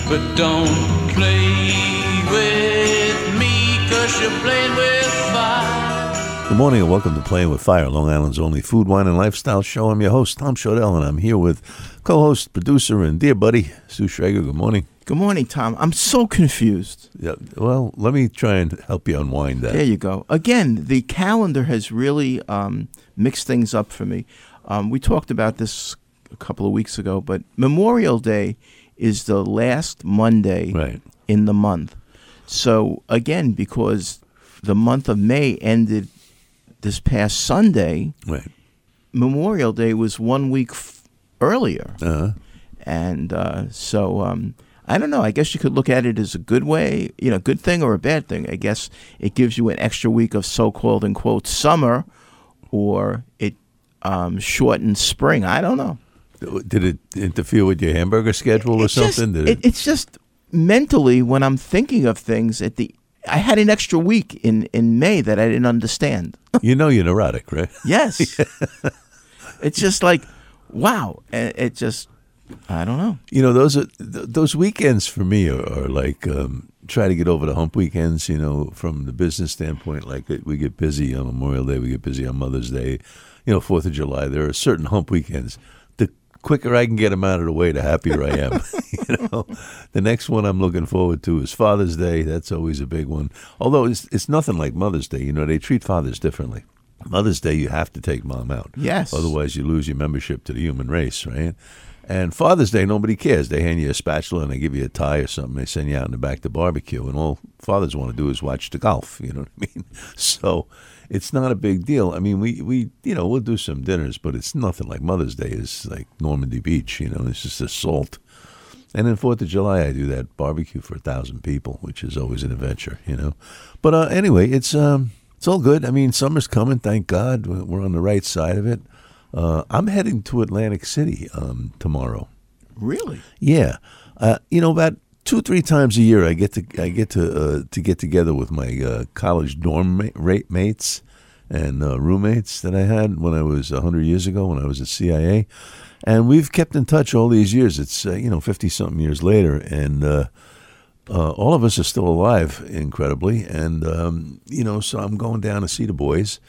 But don't play with me, 'cause you're playing with fire. Good morning and welcome to Playing with Fire, Long Island's only food, wine, and lifestyle show. I'm your host, Tom Shodell, and I'm here with co-host, producer, and dear buddy, Stu Schrager. Good morning. Good morning, Tom. I'm so confused. Yeah, well, let me try and help you unwind that. There you go. Again, the calendar has really mixed things up for me. We talked about this a couple of weeks ago, but Memorial Day is the last Monday in the month. So, again, because the month of May ended this past Sunday, Memorial Day was 1 week earlier. And so I don't know. I guess you could look at it as a good way, good thing or a bad thing. I guess it gives you an extra week of so-called, in quote, summer, or it shortens spring. I don't know. Did it interfere with your hamburger schedule or something? It's just mentally when I'm thinking of things I had an extra week in May that I didn't understand. You know you're neurotic, right? Yes. It's just like, wow. It just, I don't know. Those weekends for me are like try to get over the hump weekends, from the business standpoint. Like we get busy on Memorial Day, we get busy on Mother's Day, 4th of July. There are certain hump weekends. The quicker I can get them out of the way, the happier I am. The next one I'm looking forward to is Father's Day. That's always a big one. Although it's nothing like Mother's Day. They treat fathers differently. Mother's Day, you have to take mom out. Yes. Otherwise, you lose your membership to the human race, right? And Father's Day, nobody cares. They hand you a spatula and they give you a tie or something. They send you out in the back to barbecue. And all fathers want to do is watch the golf. You know what I mean? So it's not a big deal. I mean, we'll do some dinners, but it's nothing like Mother's Day is like Normandy Beach. It's just assault. And then 4th of July, I do that barbecue for 1,000 people, which is always an adventure, But anyway, it's all good. I mean, summer's coming, thank God. We're on the right side of it. I'm heading to Atlantic City tomorrow. Really? Yeah. About 2-3 times a year, I get to get together with my college dorm mates and roommates that I had when I was 100 years ago when I was at CIA. And we've kept in touch all these years. It's 50-something years later, and all of us are still alive, incredibly. And so I'm going down to see the boys,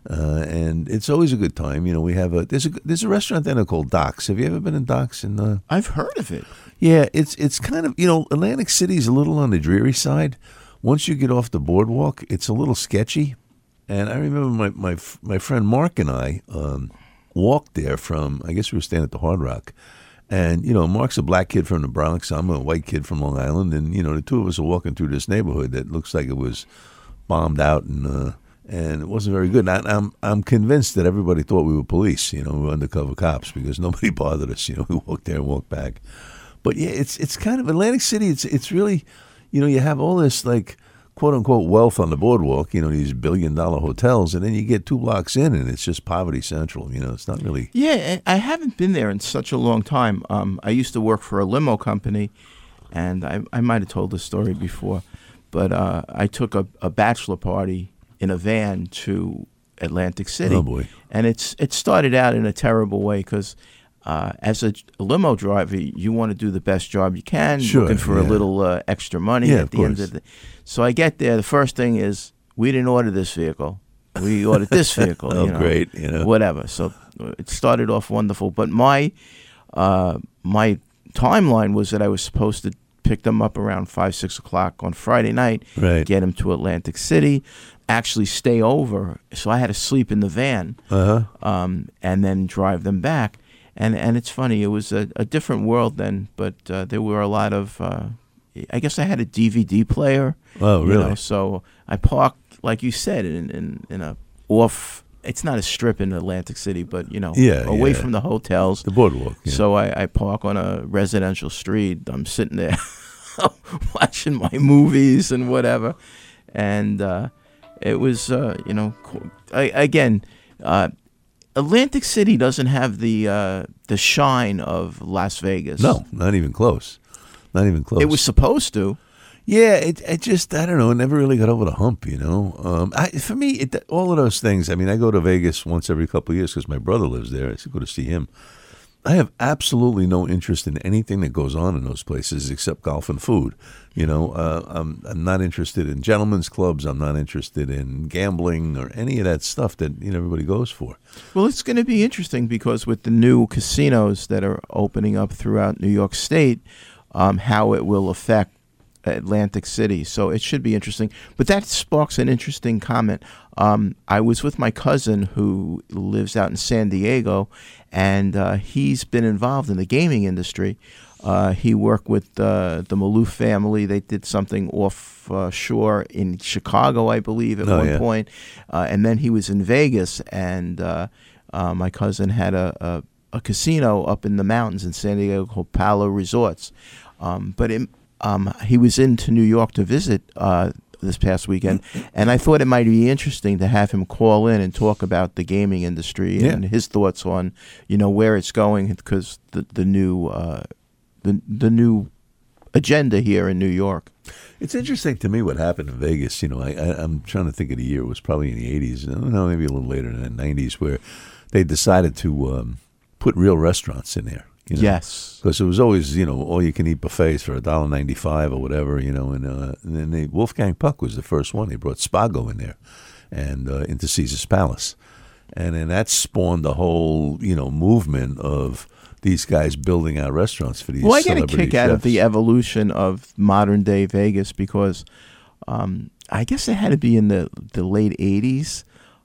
and it's always a good time. We have there's a restaurant down there called Doc's. Have you ever been in Doc's? I've heard of it. Yeah, it's kind of Atlantic City's a little on the dreary side. Once you get off the boardwalk, it's a little sketchy. And I remember my friend Mark and I walked there from, I guess we were staying at the Hard Rock. And, Mark's a black kid from the Bronx. I'm a white kid from Long Island. And, the two of us are walking through this neighborhood that looks like it was bombed out and it wasn't very good. And I'm convinced that everybody thought we were police, we were undercover cops because nobody bothered us. We walked there and walked back. But, yeah, it's kind of Atlantic City. It's really, you have all this, like, quote-unquote wealth on the boardwalk, these billion-dollar hotels, and then you get 2 blocks in, and it's just poverty central. It's not really... Yeah, I haven't been there in such a long time. I used to work for a limo company, and I might have told this story before, but I took a bachelor party in a van to Atlantic City. Oh, boy. And it started out in a terrible way because... as a limo driver, you want to do the best job you can, looking for a little extra money at the end of the. So I get there. The first thing is we didn't order this vehicle. We ordered this vehicle. Great. Whatever. So it started off wonderful. But my timeline was that I was supposed to pick them up around 5-6 o'clock on Friday night, get them to Atlantic City, actually stay over. So I had to sleep in the van, and then drive them back. And it's funny, it was a different world then, but there were a lot of, I guess I had a DVD player. Oh, really? So I parked, like you said, in a off, it's not a strip in Atlantic City, but, away from the hotels. The boardwalk. Yeah. So I park on a residential street. I'm sitting there watching my movies and whatever. And it was, again... Atlantic City doesn't have the shine of Las Vegas. No, not even close. Not even close. It was supposed to. Yeah, it just, I don't know, it never really got over the hump, For me, all of those things, I mean, I go to Vegas once every couple of years because my brother lives there. I used to go to see him. I have absolutely no interest in anything that goes on in those places except golf and food. I'm not interested in gentlemen's clubs. I'm not interested in gambling or any of that stuff that everybody goes for. Well, it's going to be interesting because with the new casinos that are opening up throughout New York State, how it will affect Atlantic City. So it should be interesting. But that sparks an interesting comment. I was with my cousin who lives out in San Diego, and he's been involved in the gaming industry. He worked with the Maloof family. They did something offshore in Chicago, I believe, at one point. And then he was in Vegas, and my cousin had a casino up in the mountains in San Diego called Palo Resorts. But he was into New York to visit this past weekend, and I thought it might be interesting to have him call in and talk about the gaming industry and his thoughts on, where it's going, because the new agenda here in New York. It's interesting to me what happened in Vegas. I'm trying to think of the year. It was probably in the 80s, maybe a little later in the 90s, where they decided to put real restaurants in there. Yes, because it was always all you can eat buffets for $1.95 or whatever, and then Wolfgang Puck was the first one. They brought Spago in there, and into Caesar's Palace, and then that spawned the whole movement of these guys building out restaurants for these. Well, I get a celebrity kick out of chefs. the evolution of modern day Vegas because I guess it had to be in the late 80s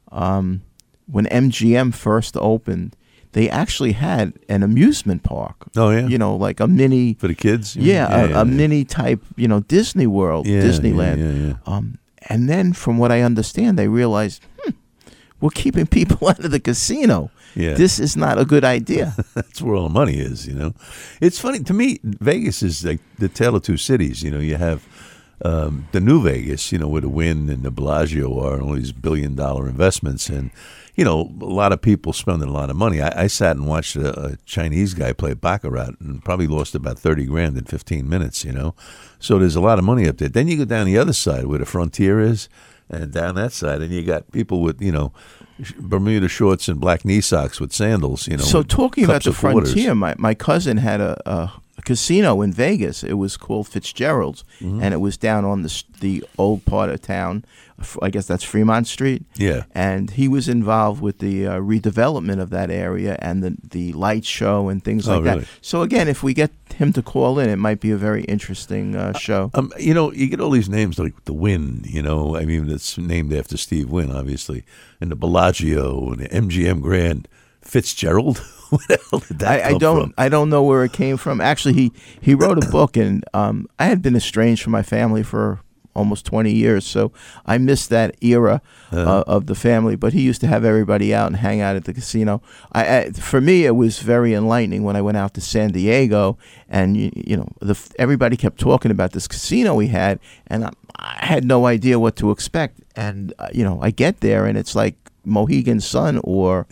when MGM first opened. They actually had an amusement park. Oh, yeah? Like a mini... For the kids? A mini type, Disney World, Disneyland. Yeah. And then from what I understand, they realized, we're keeping people out of the casino. Yeah. This is not a good idea. That's where all the money is, It's funny. To me, Vegas is like the tale of two cities. You have the new Vegas, where the Wynn and the Bellagio are, and all these billion-dollar investments, and a lot of people spending a lot of money. I sat and watched a Chinese guy play Baccarat and probably lost about $30,000 in 15 minutes, So there's a lot of money up there. Then you go down the other side where the Frontier is, and down that side, and you got people with, Bermuda shorts and black knee socks with sandals, So with talking about cups the of quarters. Frontier, my cousin had a casino in Vegas. It was called Fitzgerald's, and it was down on the old part of town. I guess that's Fremont Street. Yeah. And he was involved with the redevelopment of that area and the light show and things like really? that. So again, if we get him to call in, it might be a very interesting show. You get all these names like the Wynn, it's named after Steve Wynn, obviously, and the Bellagio and the MGM Grand. Fitzgerald? Where the hell did that come from? I don't know where it came from. Actually, he wrote a book, and I had been estranged from my family for almost 20 years, so I missed that era of the family. But he used to have everybody out and hang out at the casino. For me, it was very enlightening when I went out to San Diego, and everybody kept talking about this casino we had, and I had no idea what to expect. And I get there, and it's like Mohegan Sun or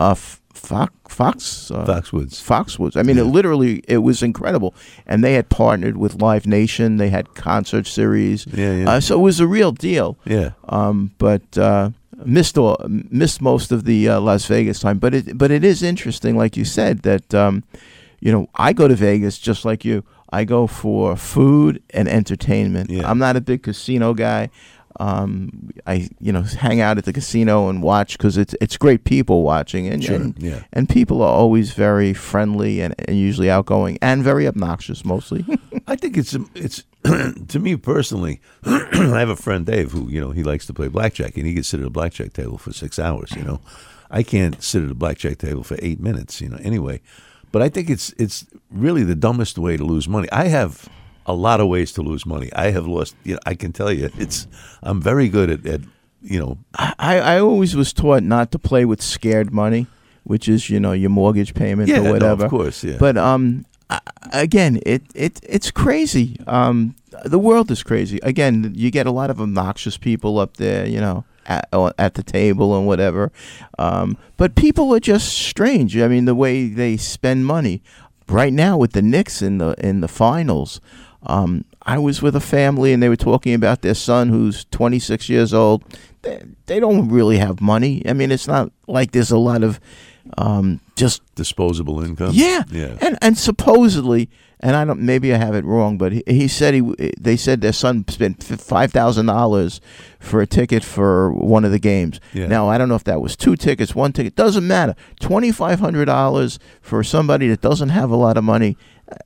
Foxwoods. I mean, it was incredible. And they had partnered with Live Nation. They had concert series. So it was a real deal. Yeah. But missed most of the Las Vegas time. But it is interesting, like you said, that I go to Vegas just like you. I go for food and entertainment. Yeah. I'm not a big casino guy. I hang out at the casino and watch because it's great people watching, and people are always very friendly and usually outgoing and very obnoxious mostly. I think it's to me personally. I have a friend Dave who he likes to play blackjack, and he can sit at a blackjack table for 6 hours. I can't sit at a blackjack table for 8 minutes. Anyway, but I think it's really the dumbest way to lose money. I have a lot of ways to lose money. I have lost. I can tell you, I'm very good at. I always was taught not to play with scared money, which is your mortgage payment or whatever. No, of course, yeah. But again, it's crazy. The world is crazy. Again, you get a lot of obnoxious people up there, at the table and whatever. But people are just strange. I mean, the way they spend money. Right now with the Knicks in the finals. I was with a family, and they were talking about their son who's 26 years old. They don't really have money. I mean, it's not like there's a lot of Just Disposable income. yeah, Yeah. and supposedly, and maybe I have it wrong, but he said they said their son spent $5,000 for a ticket for one of the games. Yeah. Now I don't know if that was 2 tickets, 1 ticket, doesn't matter. $2,500 for somebody that doesn't have a lot of money,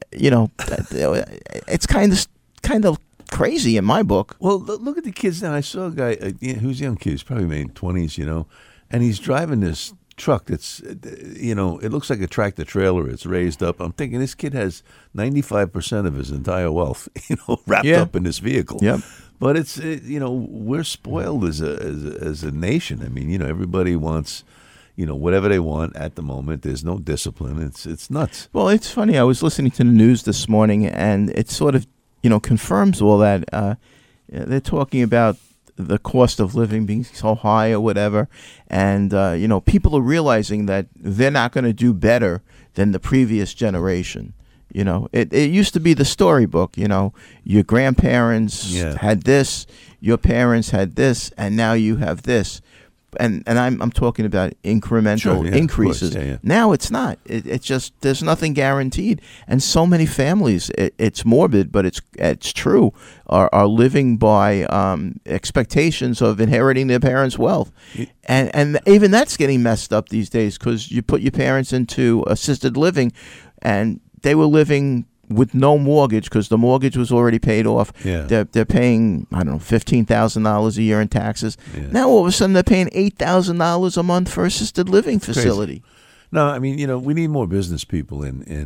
it's kind of crazy in my book. Well, look at the kids now. I saw a guy who's a young kid. He's probably made 20s, and he's driving this truck that's, it looks like a tractor trailer. It's raised up. I'm thinking this kid has 95% of his entire wealth, wrapped up in this vehicle. Yep. But it's, we're spoiled as a nation. I mean, everybody wants, whatever they want at the moment. There's no discipline. It's nuts. Well, it's funny. I was listening to the news this morning, and it sort of, confirms all that. They're talking about the cost of living being so high or whatever, and people are realizing that they're not going to do better than the previous generation. It used to be the storybook. Your grandparents had this, your parents had this, and now you have this. And I'm talking about incremental increases. Of course. Yeah. Now it's not. It's just there's nothing guaranteed, and so many families. It's morbid, but it's true. Are living by expectations of inheriting their parents' wealth, and even that's getting messed up these days because you put your parents into assisted living, and they were living with no mortgage because the mortgage was already paid off. Yeah. They're paying, I don't know, $15,000 a year in taxes. Yeah. Now all of a sudden they're paying $8,000 a month for assisted living facility. No, I mean, we need more business people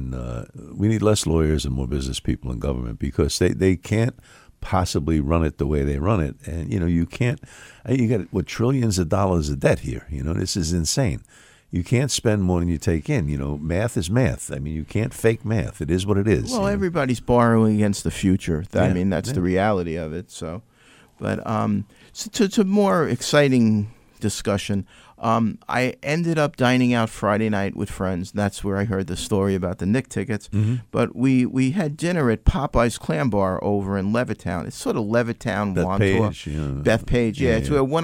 we need less lawyers and more business people in government because they can't possibly run it the way they run it. And, you got trillions of dollars of debt here. This is insane. You can't spend more than you take in. Math is math. I mean, you can't fake math. It is what it is. Well, everybody's borrowing against the future. I mean, that's the reality of it. So, but so to more exciting discussion, I ended up dining out Friday night with friends. That's where I heard the story about the Knick tickets. Mm-hmm. But we had dinner at Popeye's Clam Bar over in Levittown. It's sort of Levittown, Wantor. Bethpage, yeah. It's where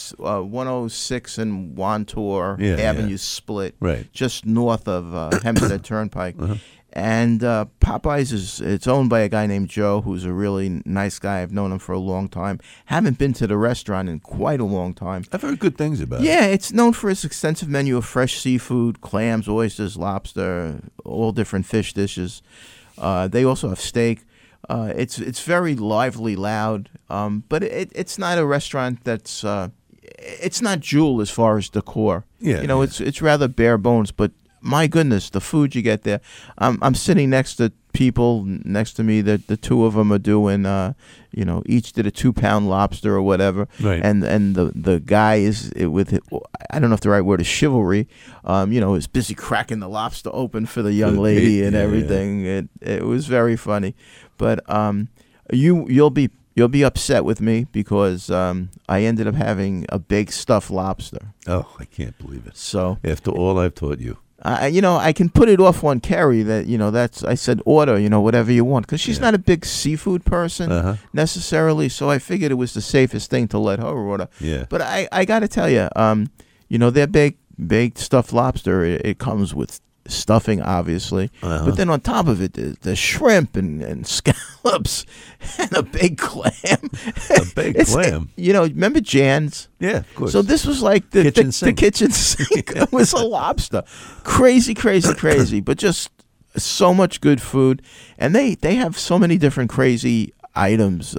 106 and Wantor Avenue split, right, just north of Hempstead Turnpike. Uh-huh. And Popeyes it's owned by a guy named Joe, who's a really nice guy. I've known him for a long time. Haven't been to the restaurant in quite a long time. I've heard good things about it. Yeah, it's known for its extensive menu of fresh seafood, clams, oysters, lobster, all different fish dishes. They also have steak. It's very lively, loud, but it's not a restaurant that's it's not jewel as far as decor. Yeah, it's rather bare bones, but my goodness, the food you get there. I'm sitting next to people next to me that the two of them are doing, each did a 2-pound lobster or whatever. Right. And the guy is with, I don't know if the right word is chivalry, is busy cracking the lobster open for the young lady and everything. Yeah. It was very funny. But you'll be upset with me because I ended up having a baked stuffed lobster. Oh, I can't believe it. So after all I've taught you. I can put it off on Carrie that, I said order, whatever you want. Because she's not a big seafood person necessarily. So I figured it was the safest thing to let her order. Yeah. But I got to tell you, their baked stuffed lobster, it comes with stuffing, obviously. But then on top of it, the shrimp and scallops and a baked clam. A baked clam? Remember Jan's? Yeah, of course. So this was like the kitchen sink. It was a lobster. Crazy, but just so much good food. And they have so many different crazy items.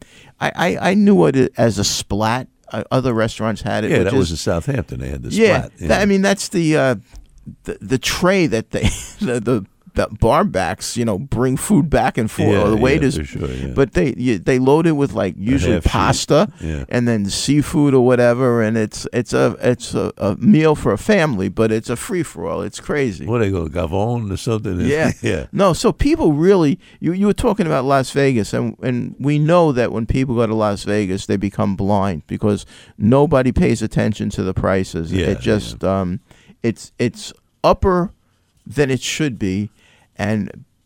I knew it as a splat. Other restaurants had it. Yeah, that was in Southampton. They had the splat. Yeah, that's the tray that the bar backs, bring food back and forth, or the waiters. For sure, yeah. But they load it with like usually pasta and then seafood or whatever, and it's a meal for a family, but it's a free for all. It's crazy. What they go Gavone or something? Yeah. No, so people really. You were talking about Las Vegas, and we know that when people go to Las Vegas, they become blind because nobody pays attention to the prices. Yeah, it just it's upper than it should be, and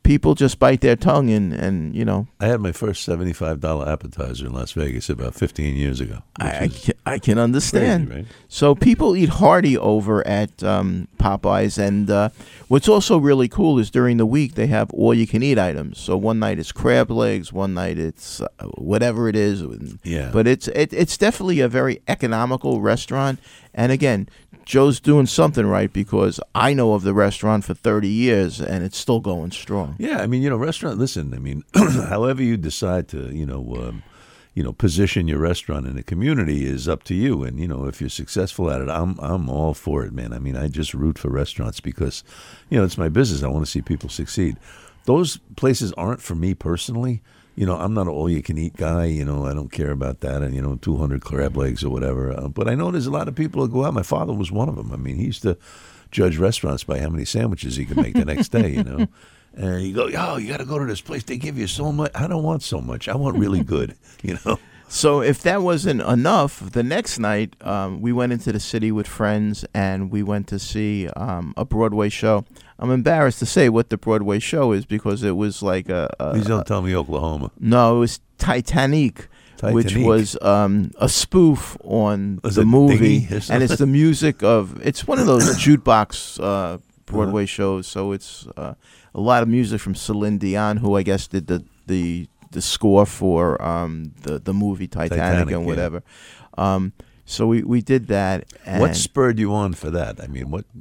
people just bite their tongue and I had my first $75 appetizer in Las Vegas about 15 years ago. I can understand. Crazy, right? So people eat hearty over at Popeyes, and what's also really cool is during the week they have all-you-can-eat items. So one night it's crab legs, one night it's whatever it is. Yeah. But it's definitely a very economical restaurant, and again, Joe's doing something right because I know of the restaurant for 30 years and it's still going strong. Yeah, I mean, restaurant. Listen, I mean, however you decide to, position your restaurant in the community is up to you. And if you're successful at it, I'm all for it, man. I mean, I just root for restaurants because, it's my business. I want to see people succeed. Those places aren't for me personally. I'm not an all-you-can-eat guy. I don't care about that. And 200 crab legs or whatever. But I know there's a lot of people that go out. My father was one of them. I mean, he used to judge restaurants by how many sandwiches he could make the next day. And you go, you got to go to this place. They give you so much. I don't want so much. I want really good. So if that wasn't enough, the next night we went into the city with friends and we went to see a Broadway show. I'm embarrassed to say what the Broadway show is because it was like Please don't tell me Oklahoma. No, it was Titanic. Which was a spoof on Was the it movie, Dingy? and it's the music of. It's one of those jukebox Broadway shows, so it's a lot of music from Celine Dion, who I guess did the score for the movie Titanic and whatever. Yeah. So we did that. And what spurred you on for that? I mean, what?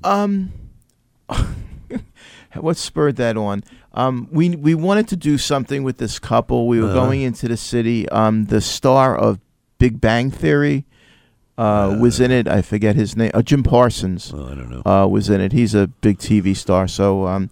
What spurred that on? We wanted to do something with this couple. We were going into the city. The star of Big Bang Theory was in it. I forget his name. Jim Parsons. Oh, I don't know. Was in it. He's a big TV star. So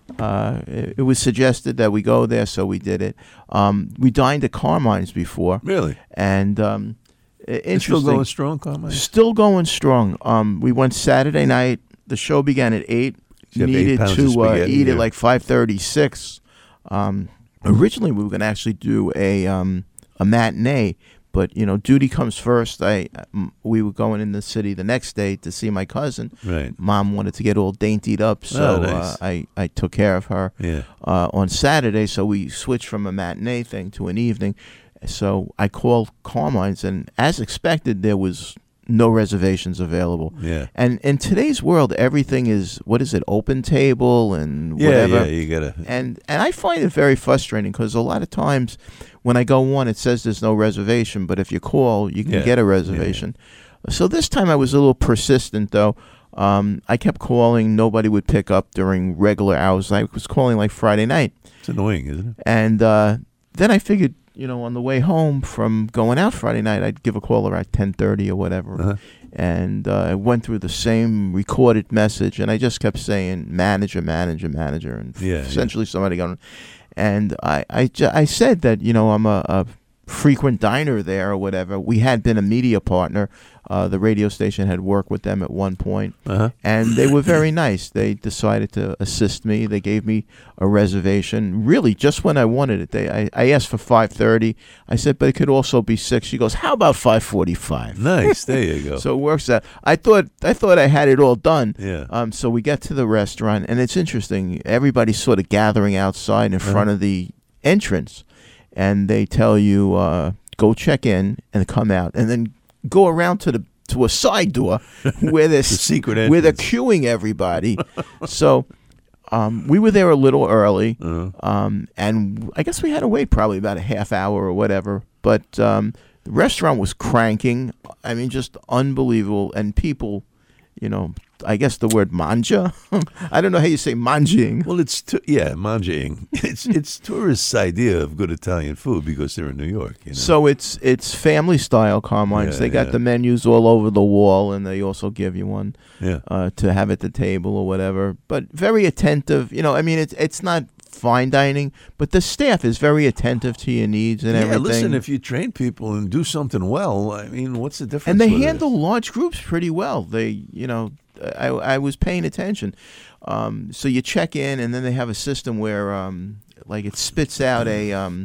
it was suggested that we go there, so we did it. We dined at Carmine's before. Really? And interesting. It's still going strong, Carmine's? Still going strong. We went Saturday night. The show began at 8. Needed to eat at like 5:36. Originally, we were going to actually do a matinee, but duty comes first. We were going in the city the next day to see my cousin. Right. Mom wanted to get all daintied up, so nice. I took care of her. Yeah. On Saturday, so we switched from a matinee thing to an evening. So I called Carmine's, and as expected, there was no reservations available. Yeah. And in today's world, everything is, open table and whatever. Yeah, you gotta. And I find it very frustrating because a lot of times when I go on, it says there's no reservation, but if you call, you can get a reservation. Yeah. So this time I was a little persistent, though. I kept calling. Nobody would pick up during regular hours. I was calling like Friday night. It's annoying, isn't it? And then I figured, on the way home from going out Friday night, I'd give a call around 10:30 or whatever. Uh-huh. And I went through the same recorded message, and I just kept saying manager, and essentially somebody going. And I said that, I'm a frequent diner there or whatever. We had been a media partner. The radio station had worked with them at one point, and they were very nice. They decided to assist me. They gave me a reservation, really just when I wanted it. I asked for 5:30. I said, but it could also be 6. She goes, how about 5:45? Nice, there you go. So it works out. I thought I had it all done. Yeah. So we get to the restaurant, and it's interesting. Everybody's sort of gathering outside in front of the entrance, and they tell you go check in and come out, and then go around to a side door where they're the secret entrance. where they're queuing everybody. So we were there a little early, and I guess we had to wait probably about a half hour or whatever. But the restaurant was cranking. I mean, just unbelievable, and people, I guess the word manja. I don't know how you say manjing. Well, manjing. It's tourists' idea of good Italian food because they're in New York. So it's family style Carmine's. They got the menus all over the wall, and they also give you one to have at the table or whatever. But very attentive. I mean, it's not fine dining, but the staff is very attentive to your needs and everything. Listen, if you train people and do something well, I mean, what's the difference? And they handle large groups pretty well. They, I was paying attention. So you check in, and then they have a system where, like, it spits out a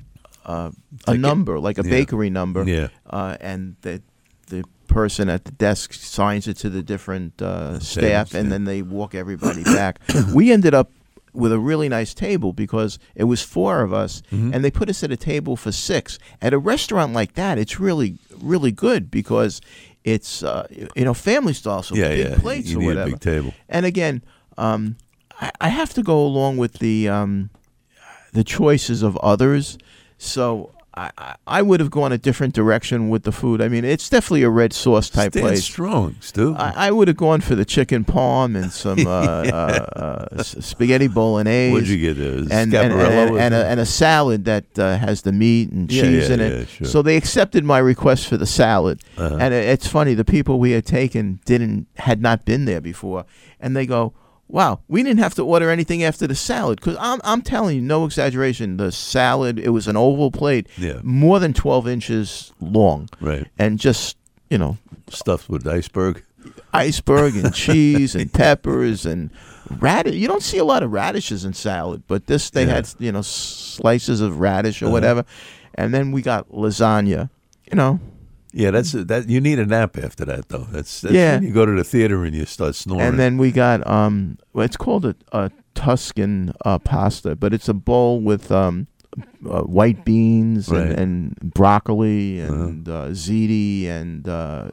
number, like a bakery number, and the person at the desk signs it to the different staff, and then they walk everybody back. We ended up with a really nice table because it was 4 of us, Mm-hmm. and they put us at a table for 6. At a restaurant like that, it's really, really good because it's family style, so Yeah, big yeah. plates You or need a whatever. big table. And again, I have to go along with the choices of others, so I would have gone a different direction with the food. I mean, it's definitely a red sauce type Stand place. strong, Stu. I would have gone for the chicken palm and some spaghetti bolognese. What'd you get? And Scaparello? and a salad that has the meat and Yeah, cheese yeah, in it. yeah, sure. So they accepted my request for the salad. Uh-huh. And it's funny, the people we had taken had not been there before, and they go, "Wow, we didn't have to order anything after the salad." Because I'm telling you, no exaggeration, the salad, it was an oval plate, Yeah. more than 12 inches long, Right. and just Stuffed with iceberg. iceberg and cheese and peppers and radish. You don't see a lot of radishes in salad, but this they Yeah. had slices of radish or Uh-huh. whatever, and then we got lasagna. Yeah, that. You need a nap after that, though. That's Yeah. when you go to the theater and you start snoring. And then we got it's called a Tuscan pasta, but it's a bowl with white beans Right. and broccoli and ziti and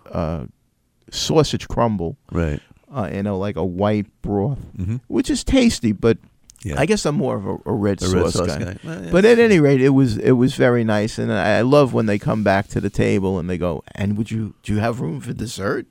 sausage crumble. right. Like a white broth, Mm-hmm. which is tasty, but Yeah. I guess I'm more of a red The red sauce sauce guy. guy. Well, yeah. But at any rate, it was very nice, and I love when they come back to the table and they go, "And do you have room for dessert?"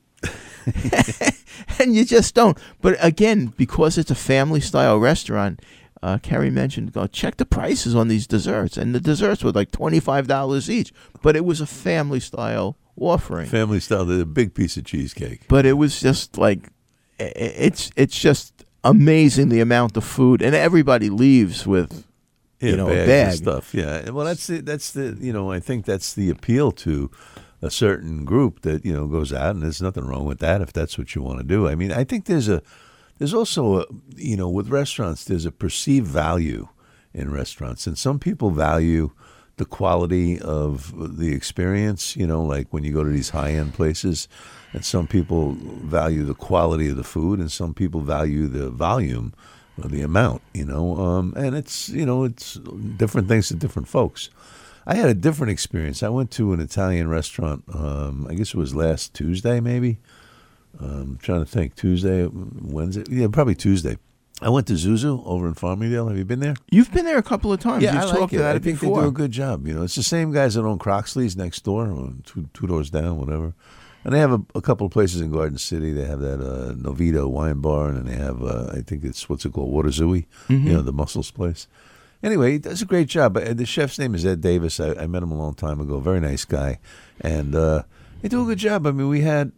And you just don't. But again, because it's a family style restaurant, Carrie mentioned, go check the prices on these desserts, and the desserts were like $25 each. But it was a family style offering. Family style, they're a big piece of cheesecake. But it was just like it's just amazing the amount of food, and everybody leaves with Yeah, a bags bag. of stuff. Yeah. Well, that's the I think that's the appeal to a certain group that goes out, and there's nothing wrong with that if that's what you want to do. I mean, I think there's also with restaurants, there's a perceived value in restaurants, and some people value the quality of the experience, like when you go to these high-end places, and some people value the quality of the food, and some people value the volume, or the amount, and it's different things to different folks. I had a different experience. I went to an Italian restaurant, I guess it was last Tuesday, maybe. I'm trying to think, Tuesday, Wednesday, yeah, probably Tuesday. I went to Zuzu over in Farmingdale. Have you been there? You've been there a couple of times. Yeah, You've I like talked it. about I it think before. they do a good job. It's the same guys that own Croxley's next door, or two doors down, whatever. And they have a couple of places in Garden City. They have that Novita wine bar, and then they have, I think it's, what's it called, Waterzooey, the mussels place. Anyway, he does a great job. The chef's name is Ed Davis. I met him a long time ago. Very nice guy. And they do a good job. I mean, we had...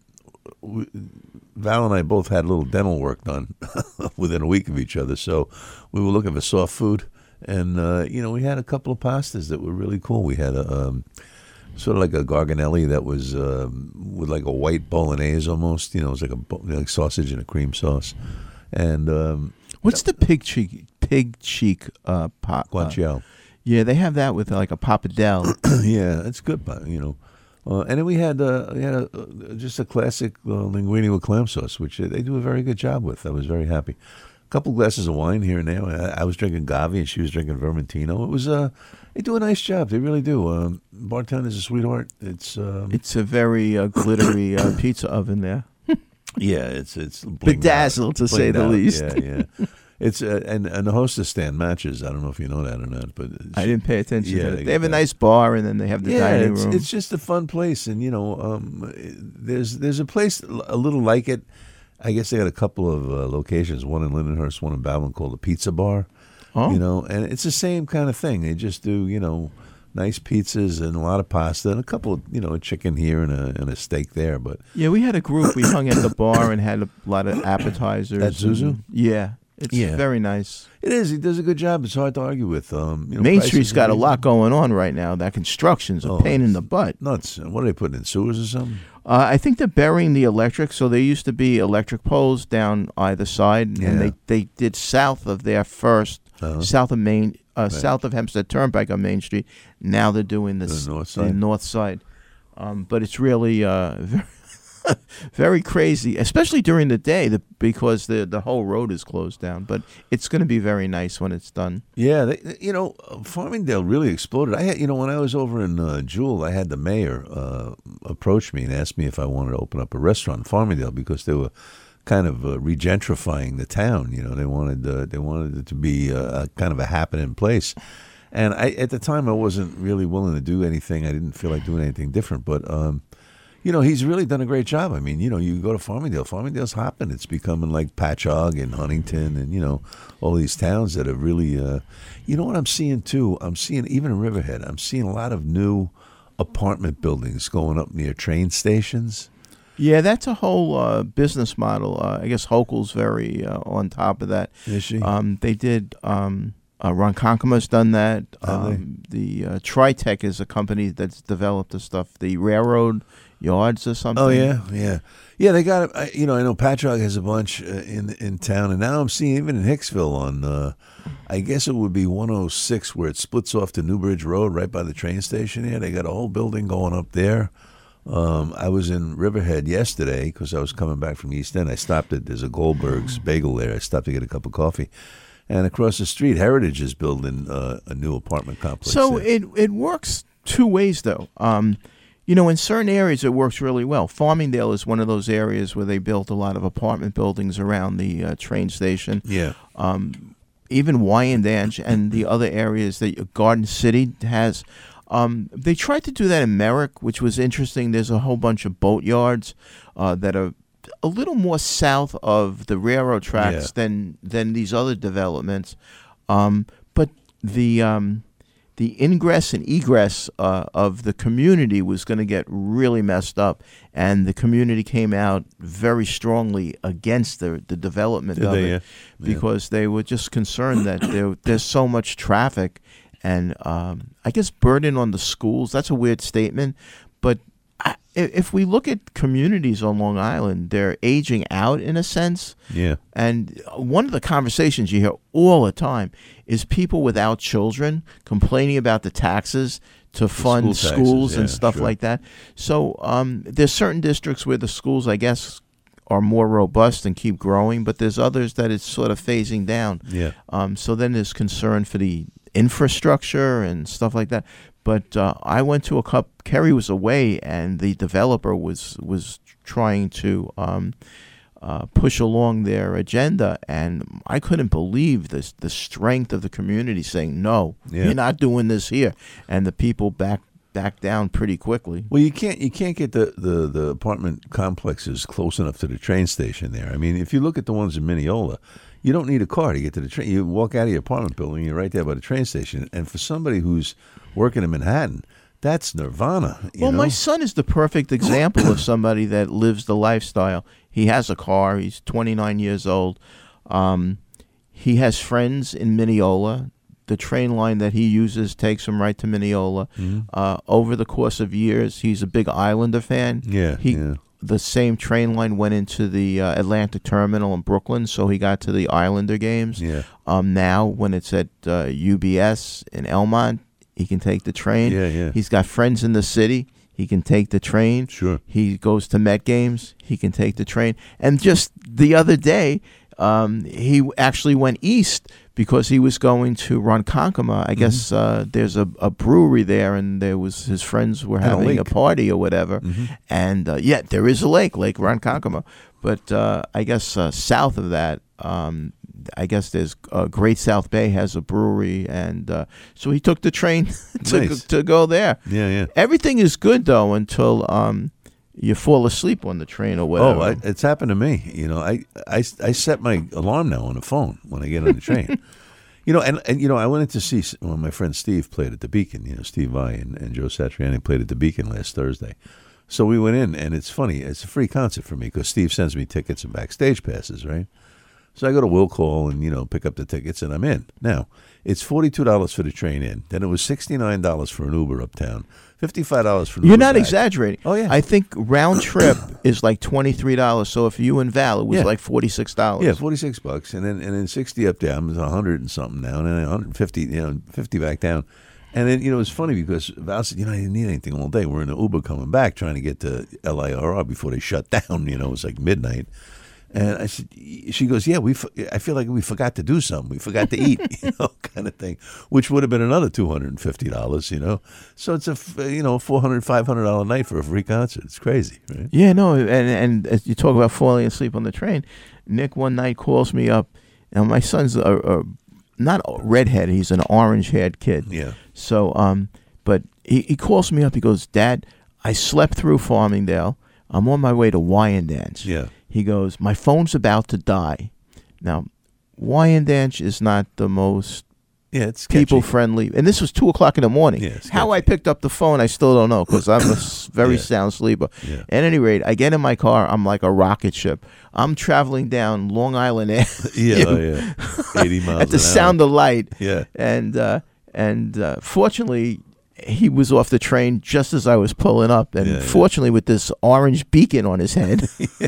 Val and I both had a little dental work done within a week of each other, so we were looking for soft food, and we had a couple of pastas that were really cool. We had a sort of like a garganelli that was with like a white bolognese almost. It was like sausage and a cream sauce, and What's the pig cheek pot? guanciale. Yeah, they have that with like a pappardelle. Yeah, it's good, but and then we had just a classic linguine with clam sauce, which they do a very good job with. I was very happy. A couple glasses of wine here and there. I was drinking Gavi, and she was drinking Vermentino. It was they do a nice job. They really do. Bartender's a sweetheart. It's It's a very glittery pizza oven there. yeah, it's blinged Bedazzled, to out. say Blinged the out. least. Yeah. It's and the hostess stand matches. I don't know if you know that or not, but I didn't pay attention Yeah, to they it. They have a got that. nice bar, and then they have the dining room. It's just a fun place, and there's a place a little like it. I guess they got a couple of locations, one in Lindenhurst, one in Bowman, called the Pizza Bar. Oh. And it's the same kind of thing. They just do nice pizzas and a lot of pasta and a couple of a chicken here and a steak there. But Yeah, we had a group. We hung at the bar and had a lot of appetizers. At Zuzu? and- Yeah. It's Yeah. very nice. it is. He does a good job. It's hard to argue with. Main prices Street's are got a reasonable. lot going on right now. That construction's a Oh, pain in the butt. Nuts. What are they putting in sewers or something? I think they're burying the electric. So there used to be electric poles down either side, Yeah. and they did south of there first, Uh-huh. south of south of Hempstead Turnpike on Main Street. Now they're doing The north the side? north side. But it's really Very crazy, especially during the day, because the whole road is closed down. But it's going to be very nice when it's done. Yeah, Farmingdale really exploded. I had, when I was over in Jewel, I had the mayor approach me and ask me if I wanted to open up a restaurant in Farmingdale because they were kind of regentrifying the town. They wanted it to be a kind of a happening place. And at the time, I wasn't really willing to do anything. I didn't feel like doing anything different. But he's really done a great job. I mean, you go to Farmingdale. Farmingdale's hopping. It's becoming like Patchogue and Huntington and, all these towns that are really, what I'm seeing too? I'm seeing, even in Riverhead, I'm seeing a lot of new apartment buildings going up near train stations. Yeah, that's a whole business model. I guess Hochul's very on top of that. Is she? They did... Ronkonkoma done that. The Tritech is a company that's developed the stuff. The railroad yards or something. Oh yeah. They got it. I know Patchogue has a bunch in town, and now I'm seeing even in Hicksville on, I guess it would be 106 where it splits off to Newbridge Road right by the train station. Here, they got a whole building going up there. I was in Riverhead yesterday because I was coming back from East End. I stopped at there's a Goldberg's Bagel there. I stopped to get a cup of coffee. And across the street, Heritage is building a new apartment complex. So it works two ways, though. In certain areas, it works really well. Farmingdale is one of those areas where they built a lot of apartment buildings around the train station. Yeah. Even Wyandanch and the other areas that Garden City has. They tried to do that in Merrick, which was interesting. There's a whole bunch of boat yards that are a little more south of the railroad tracks than these other developments, but the ingress and egress of the community was going to get really messed up, and the community came out very strongly against the development of it because they were just concerned that there's so much traffic and I guess burden on the schools. That's a weird statement, but if we look at communities on Long Island, they're aging out in a sense. Yeah. And one of the conversations you hear all the time is people without children complaining about the taxes to fund schools and stuff like that. So there's certain districts where the schools, I guess, are more robust and keep growing, but there's others that it's sort of phasing down. Yeah. So then there's concern for the infrastructure and stuff like that. But I went to Kerry was away, and the developer was trying to push along their agenda, and I couldn't believe the strength of the community saying, no, you're not doing this here. And the people back down pretty quickly. Well, you can't get the apartment complexes close enough to the train station there. I mean, if you look at the ones in Mineola, you don't need a car to get to the train. You walk out of your apartment building, you're right there by the train station. And for somebody who's working in Manhattan, that's nirvana. Well, my son is the perfect example of somebody that lives the lifestyle. He has a car. He's 29 years old. He has friends in Mineola. The train line that he uses takes him right to Mineola. Mm-hmm. Over the course of years, he's a big Islander fan. The same train line went into the Atlantic Terminal in Brooklyn, so he got to the Islander games. Yeah. Now, when it's at UBS in Elmont, he can take the train. He's got friends in the city. He can take the train. Sure. He goes to Met games. He can take the train. And just the other day, he actually went east because he was going to Ronkonkoma. I guess there's a brewery there, and his friends were having a party or whatever. Mm-hmm. And there is a Lake Ronkonkoma. But I guess south of that, I guess there's Great South Bay has a brewery, and so he took the train to go there. Yeah. Everything is good though until you fall asleep on the train or whatever. Oh, it's happened to me. I set my alarm now on the phone when I get on the train. And I went in to see my friend Steve played at the Beacon. Steve Vai and Joe Satriani played at the Beacon last Thursday. So we went in, and it's funny. It's a free concert for me because Steve sends me tickets and backstage passes, right? So I go to Will Call and, pick up the tickets, and I'm in. Now, it's $42 for the train in. Then it was $69 for an Uber uptown, $55 for an Uber You're not back. Exaggerating. Oh, yeah. I think round trip is like $23. So if you and Val, it was like $46. Yeah, $46, and then 60 up down is 100 and something now, and then 150, 50 back down. And then, it's funny because Val said, I didn't need anything all day. We're in an Uber coming back trying to get to LIRR before they shut down. It was like midnight. And I said, she goes, yeah, I feel like we forgot to do something. We forgot to eat, kind of thing, which would have been another $250, So it's a, $400, $500 night for a free concert. It's crazy, right? Yeah, no, and as you talk about falling asleep on the train, Nick one night calls me up. Now, my son's not a redhead. He's an orange-haired kid. Yeah. So, but he calls me up. He goes, Dad, I slept through Farmingdale. I'm on my way to Wyandanch. Yeah. He goes, my phone's about to die. Now, Wyandanch is not the most it's people-friendly. And this was 2 o'clock in the morning. Yeah, how I picked up the phone, I still don't know because I'm a very sound sleeper. Yeah. At any rate, I get in my car. I'm like a rocket ship. I'm traveling down Long Island Avenue. 80 miles at the sound of light. Yeah. And fortunately, he was off the train just as I was pulling up. And fortunately, with this orange beacon on his head,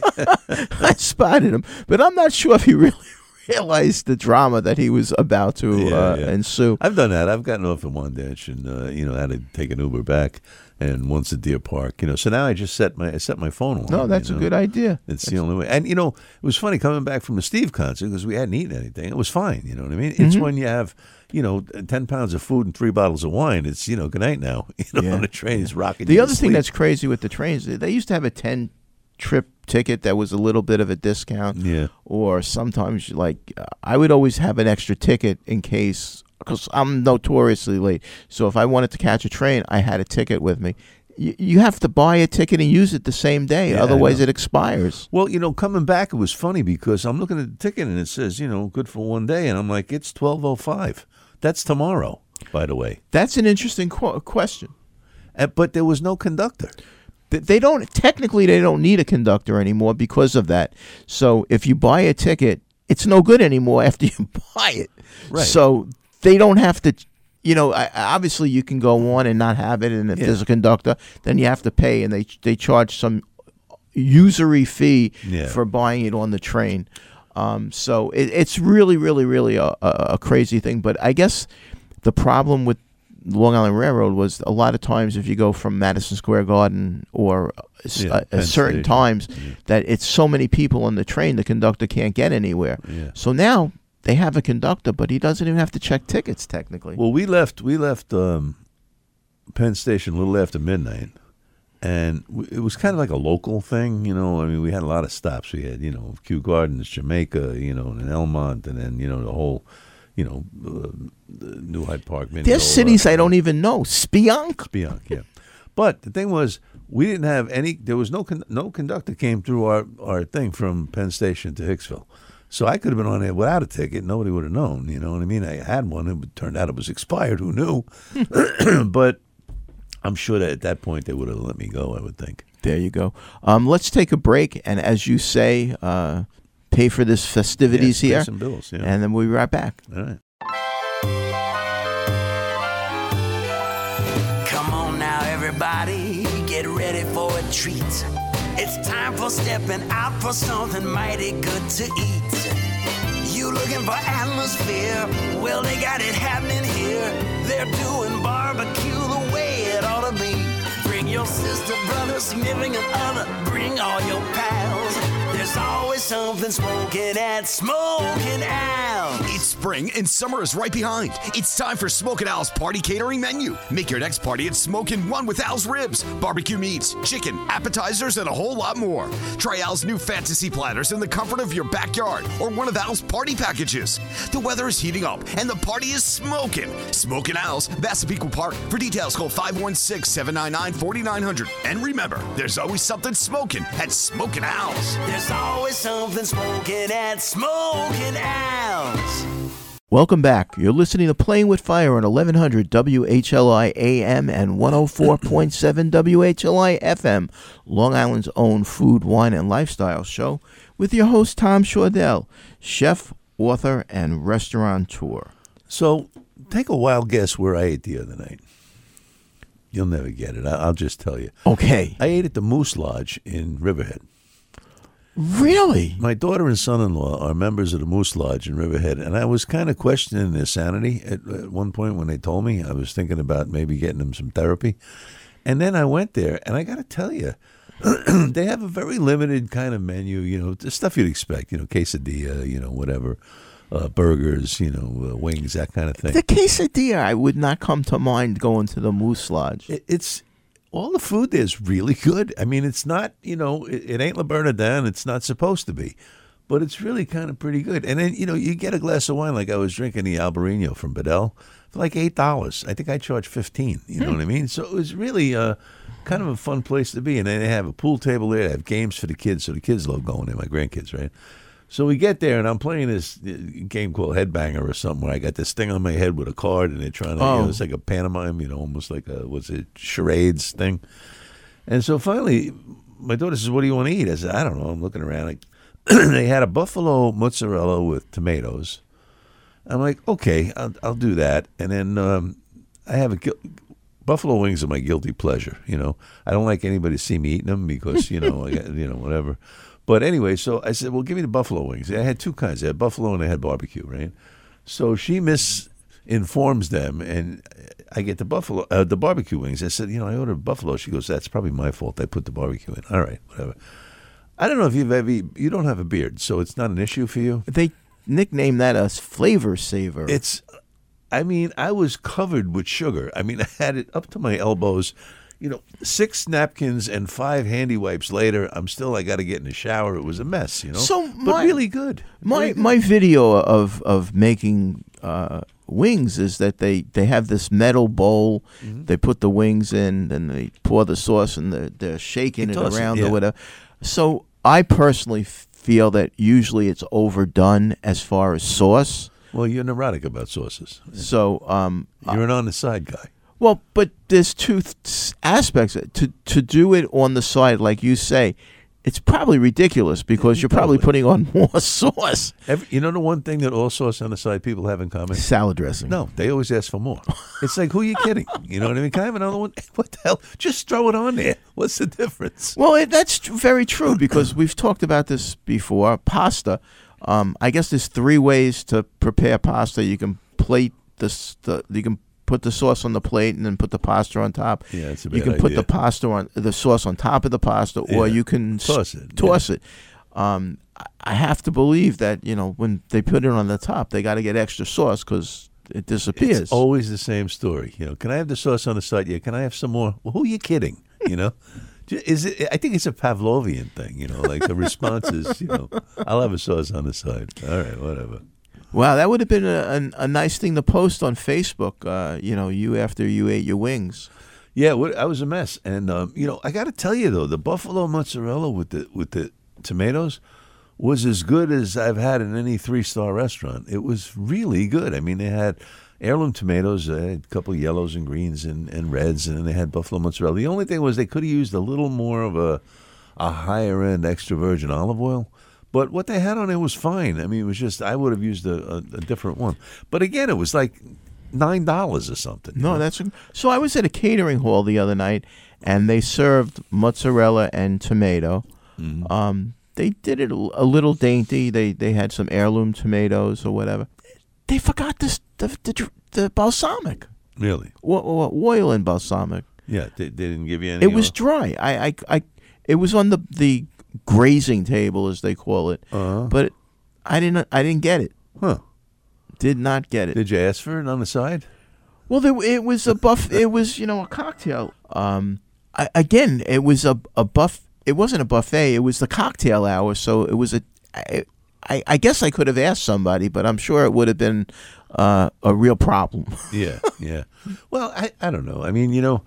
I spotted him. But I'm not sure if he really realized the drama that he was about to ensue. I've done that. I've gotten off in Wyandanch and, had to take an Uber back. And once at Deer Park, so now I just set my phone on. No, that's a good idea. It's the only way. And it was funny coming back from the Steve concert because we hadn't eaten anything. It was fine. You know what I mean? It's when you have 10 pounds of food and 3 bottles of wine. It's good night now. On the train, it's rocking. The other thing that's crazy with the trains, they used to have a 10-trip ticket that was a little bit of a discount. Yeah. Or sometimes, I would always have an extra ticket in case. Because I'm notoriously late. So if I wanted to catch a train, I had a ticket with me. You have to buy a ticket and use it the same day. Yeah, otherwise, it expires. Well, coming back, it was funny because I'm looking at the ticket and it says, good for one day. And I'm like, it's 12:05. That's tomorrow, by the way. That's an interesting question. But there was no conductor. They don't need a conductor anymore because of that. So if you buy a ticket, it's no good anymore after you buy it. Right. So they don't have to, obviously you can go on and not have it. And if there's a conductor, then you have to pay. And they charge some usury fee for buying it on the train. So it's really, really, really a crazy thing. But I guess the problem with Long Island Railroad was a lot of times if you go from Madison Square Garden or certain times that it's so many people on the train, the conductor can't get anywhere. Yeah. So now they have a conductor, but he doesn't even have to check tickets technically. Well, we left Penn Station a little after midnight, and it was kind of like a local thing, we had a lot of stops. We had, Kew Gardens, Jamaica, and Elmont, and then, the whole, New Hyde Park. There's cities I don't even know. Spionk, yeah. But the thing was, we didn't have any. There was no conductor came through our thing from Penn Station to Hicksville. So I could have been on there without a ticket. Nobody would have known. You know what I mean? I had one. It turned out it was expired. Who knew? But I'm sure that at that point they would have let me go, I would think. There you go. Let's take a break. And as you say, pay for this festivities here. Pay some bills, and then we'll be right back. All right. Come on now, everybody. Get ready for a treat. It's time for stepping out for something mighty good to eat. You looking for atmosphere? Well, they got it happening here. They're doing barbecue the way it ought to be. Bring your sister, brother, significant other. Bring all your pals. There's always something smoking at Smokin' Al's. It's spring and summer is right behind. It's time for Smokin' Al's party catering menu. Make your next party at Smokin' One with Al's ribs, barbecue meats, chicken, appetizers, and a whole lot more. Try Al's new fantasy platters in the comfort of your backyard or one of Al's party packages. The weather is heating up and the party is smoking. Smokin' Al's, Massapequa Park. For details, call 516-799-4900. And remember, there's always something smoking at Smokin' Al's. There's always something smoking at Smokin' Al's. Welcome back. You're listening to Playing with Fire on 1100 WHLI AM and 104.7 WHLI FM, Long Island's own food, wine, and lifestyle show with your host, Tom Shaudell, chef, author, and restaurateur. So take a wild guess where I ate the other night. You'll never get it. I'll just tell you. Okay. I ate at the Moose Lodge in Riverhead. Really? My daughter and son-in-law are members of the Moose Lodge in Riverhead, and I was kind of questioning their sanity at one point when they told me. I was thinking about maybe getting them some therapy. And then I went there, and I got to tell you, they have a very limited kind of menu, the stuff you'd expect, quesadilla, whatever, burgers, wings, that kind of thing. The quesadilla, I would not come to mind going to the Moose Lodge. It's all the food there is really good. I mean, it's not, it ain't La Bernardin. It's not supposed to be, but it's really kind of pretty good. And then, you get a glass of wine, like I was drinking the Albarino from Bedell, for like $8. I think I charged $15. You know what I mean? So it was really kind of a fun place to be. And then they have a pool table there. They have games for the kids, so the kids love going there, my grandkids, right? So we get there, and I'm playing this game called Headbanger or something, where I got this thing on my head with a card, and they're trying to, it's like a pantomime, almost like a, charades thing. And so finally, my daughter says, what do you want to eat? I said, I don't know. I'm looking around. They had a buffalo mozzarella with tomatoes. I'm like, okay, I'll do that. And then I have buffalo wings are my guilty pleasure, I don't like anybody to see me eating them because, I got, whatever. But anyway, so I said, well, give me the buffalo wings. I had two kinds. I had buffalo and I had barbecue, right? So she misinforms them, and I get the barbecue wings. I said, I ordered buffalo. She goes, that's probably my fault. I put the barbecue in. All right, whatever. I don't know if you don't have a beard, so it's not an issue for you. They nicknamed that a flavor saver. I was covered with sugar. I mean, I had it up to my elbows. 6 napkins and 5 handy wipes later, I got to get in the shower. It was a mess, but really good. My video of making wings is that they have this metal bowl. Mm-hmm. They put the wings in, and they pour the sauce, and they're shaking it around or whatever. So I personally feel that usually it's overdone as far as sauce. Well, you're neurotic about sauces. So you're an on-the-side guy. Well, but there's two aspects. To do it on the side, like you say, it's probably ridiculous because you're probably putting on more sauce. The one thing that all sauce on the side people have in common? Salad dressing. No, they always ask for more. It's like, who are you kidding? You know what I mean? Can I have another one? What the hell? Just throw it on there. What's the difference? Well, that's very true because we've talked about this before. Pasta. I guess there's 3 ways to prepare pasta. You can plate you can put the sauce on the plate and then put the pasta on top. Yeah, that's a bad You can idea. put the sauce on top of the pasta, or you can toss it. Toss it. I have to believe that when they put it on the top, they got to get extra sauce because it disappears. It's always the same story. Can I have the sauce on the side? Yeah. Can I have some more? Well, who are you kidding? Is it? I think it's a Pavlovian thing. Like the response is, I'll have a sauce on the side. All right, whatever. Wow, that would have been a nice thing to post on Facebook. You after you ate your wings. Yeah, I was a mess, and I got to tell you though, the buffalo mozzarella with the tomatoes was as good as I've had in any 3-star restaurant. It was really good. I mean, they had heirloom tomatoes, a couple of yellows and greens and reds, and then they had buffalo mozzarella. The only thing was they could have used a little more of a higher end extra virgin olive oil. But what they had on it was fine. I mean, it was just, I would have used a different one. But again, it was like $9 or something. No, so I was at a catering hall the other night, and they served mozzarella and tomato. Mm-hmm. They did it a little dainty. They had some heirloom tomatoes or whatever. They forgot the balsamic. Really? Oil and balsamic. Yeah, they didn't give you any. It was dry. It was on the grazing table, as they call it, but I didn't get it. Huh? Did not get it. Did you ask for it on the side? Well, it was a buff. It was a cocktail. Again, it was a buff. It wasn't a buffet. It was the cocktail hour. So it was I guess I could have asked somebody, but I'm sure it would have been a real problem. Yeah. Well, I don't know. I mean,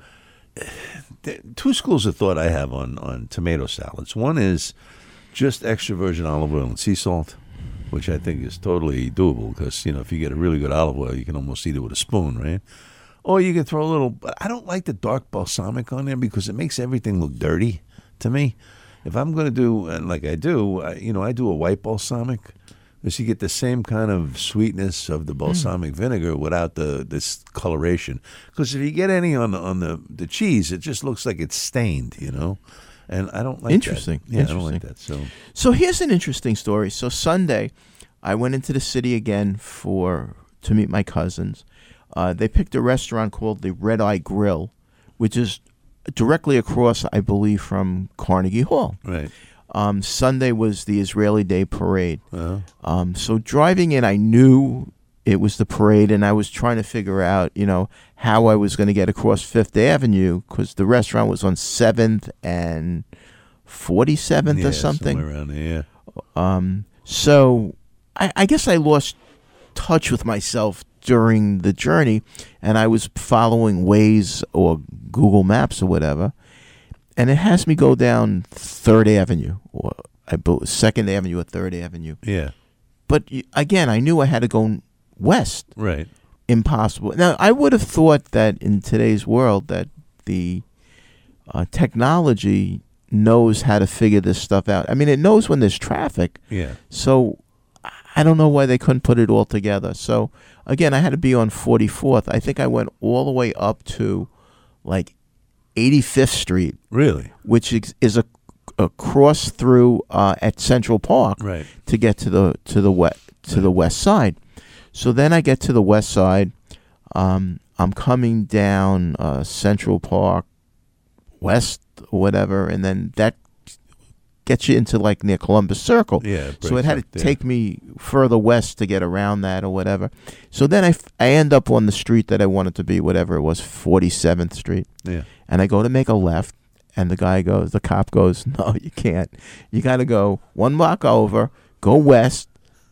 2 schools of thought I have on tomato salads. One is just extra virgin olive oil and sea salt, which I think is totally doable because, if you get a really good olive oil, you can almost eat it with a spoon, right? Or you can throw a little, but I don't like the dark balsamic on there because it makes everything look dirty to me. If I'm going to do, and like I do, I do a white balsamic because you get the same kind of sweetness of the balsamic vinegar without this coloration. Because if you get any on the cheese, it just looks like it's stained, And I don't like Interesting. that. Yeah, I don't like that. So here's an interesting story. So Sunday, I went into the city again to meet my cousins. They picked a restaurant called the Red Eye Grill, which is directly across, I believe, from Carnegie Hall. Right. Sunday was the Israeli Day Parade. Uh-huh. So driving in, I knew it was the parade, and I was trying to figure out, how I was going to get across Fifth Avenue, because the restaurant was on 7th and 47th or something. Somewhere around there, yeah. So I guess I lost touch with myself during the journey, and I was following Waze or Google Maps or whatever, and it has me go down 3rd Avenue, or 2nd Avenue or 3rd Avenue. Yeah. But again, I knew I had to go west. Right. Impossible. Now, I would have thought that in today's world that the technology knows how to figure this stuff out. I mean, it knows when there's traffic. Yeah. So I don't know why they couldn't put it all together. So again, I had to be on 44th. I think I went all the way up to like 85th Street. Really? Which is a cross through at Central Park, right, to get to the west side. So then I get to the west side. I'm coming down Central Park West or whatever, and then that gets you into like near Columbus Circle. Yeah. So it had to take me further west to get around that or whatever. So then I end up on the street that I wanted to be, whatever it was, 47th Street. Yeah. And I go to make a left, and the cop goes, "No, you can't. You got to go 1 block over, go west,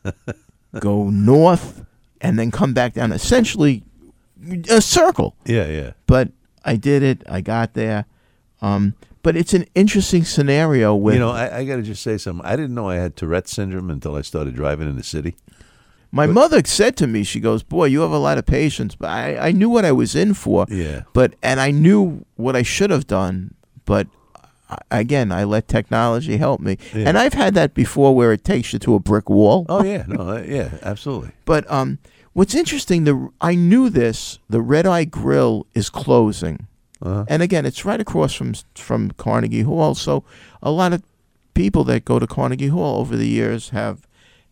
go north, and then come back down." Essentially, a circle. Yeah, yeah. But I did it. I got there. But it's an interesting scenario with... I got to just say something. I didn't know I had Tourette's syndrome until I started driving in the city. My mother said to me, she goes, "Boy, you have a lot of patience." But I knew what I was in for. Yeah. And I knew what I should have done. But again, I let technology help me. Yeah. And I've had that before where it takes you to a brick wall. Oh, yeah. No, yeah, absolutely. But what's interesting, I knew this, the Red Eye Grill is closing. Uh-huh. And again, it's right across from Carnegie Hall. So a lot of people that go to Carnegie Hall over the years have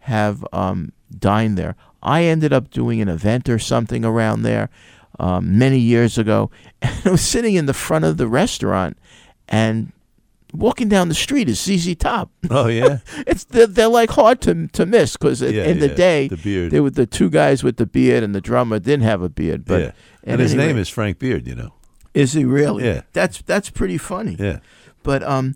dined there. I ended up doing an event or something around there many years ago. And I was sitting in the front of the restaurant, and walking down the street is ZZ Top. Oh, yeah? They're like hard to miss, because in the day, the beard. they were the two guys with the beard, and the drummer didn't have a beard. But yeah. And his name is Frank Beard, Is he really? Yeah. That's pretty funny. Yeah. But